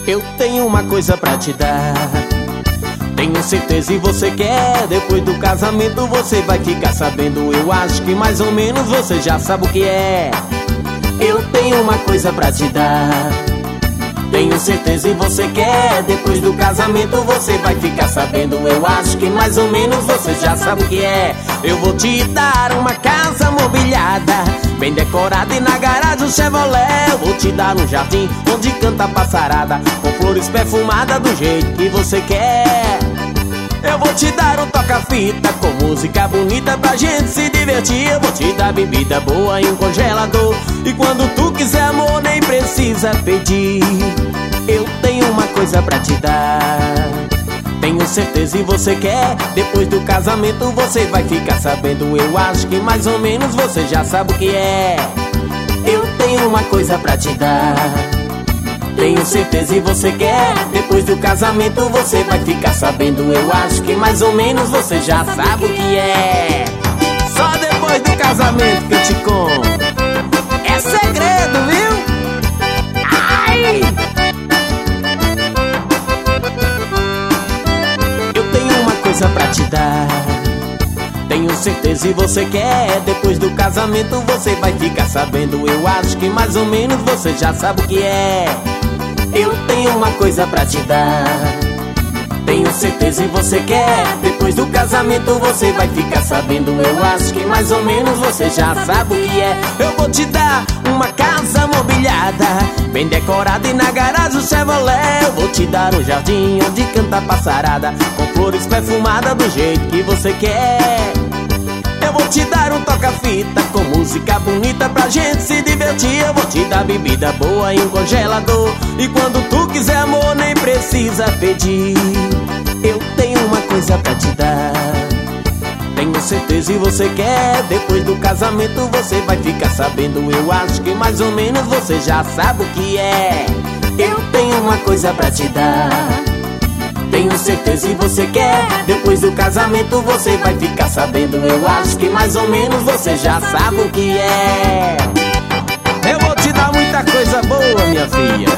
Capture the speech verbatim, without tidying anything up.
Eu tenho uma coisa pra te dar, tenho certeza e você quer. Depois do casamento você vai ficar sabendo. Eu acho que mais ou menos você já sabe o que é. Eu tenho uma coisa pra te dar, tenho certeza e você quer. Depois do casamento você vai ficar sabendo. Eu acho que mais ou menos você já sabe o que é. Eu vou te dar uma casa mobiliada, bem decorada, e na garagem um Chevrolet. Eu vou te dar um jardim onde canta a passarada, com flores perfumadas do jeito que você quer. Eu vou te dar um toca-fita com música bonita pra gente se divertir. Eu vou te dar bebida boa e um congelador, e quando tu quiser, amor, nem precisa pedir. Eu tenho uma coisa pra te dar, tenho certeza e você quer. Depois do casamento você vai ficar sabendo. Eu acho que mais ou menos você já sabe o que é. Eu tenho uma coisa pra te dar, tenho certeza e você quer. Depois do casamento você vai ficar sabendo. Eu acho que mais ou menos você já sabe o que é. Só depois do casamento que eu te conto. É segredo, viu? Ai! Eu tenho uma coisa pra te dar, tenho certeza e você quer. Depois do casamento você vai ficar sabendo. Eu acho que mais ou menos você já sabe o que é. Eu tenho uma coisa pra te dar, tenho certeza e você quer. Depois do casamento você vai ficar sabendo. Eu acho que mais ou menos você já sabe o que é. Eu vou te dar uma casa mobiliada, bem decorada, e na garagem o Chevrolet. Eu vou te dar um jardim onde canta a passarada, com flores perfumadas do jeito que você quer. Eu vou te dar um toca-fita com música bonita pra gente se divertir. Eu vou te dar bebida boa e um congelador, e quando tu quiser, amor, nem precisa pedir. Eu tenho uma coisa pra te dar, tenho certeza e você quer. Depois do casamento você vai ficar sabendo. Eu acho que mais ou menos você já sabe o que é. Eu tenho uma coisa pra te dar, tenho certeza e você quer. Depois do casamento você vai ficar sabendo. Eu acho que mais ou menos você já sabe o que é. Eu vou te dar muita coisa boa, minha filha.